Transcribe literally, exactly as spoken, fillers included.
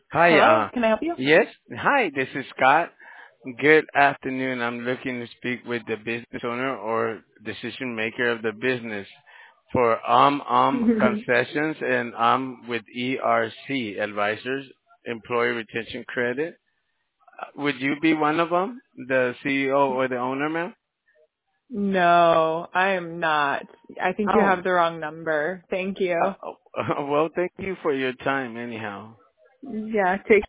Hi, Hello, uh, can I help you? yes, hi, this is Scott. Good afternoon. I'm looking to speak with the business owner or decision maker of the business for Um Um Concessions, and I'm with E R C Advisors, Employee Retention Credit. Uh, Would you be one of them, the C E O or the owner, ma'am? No, I am not. I think you Oh, have the wrong number. Thank you. uh, well, thank you for your time anyhow. Yeah, take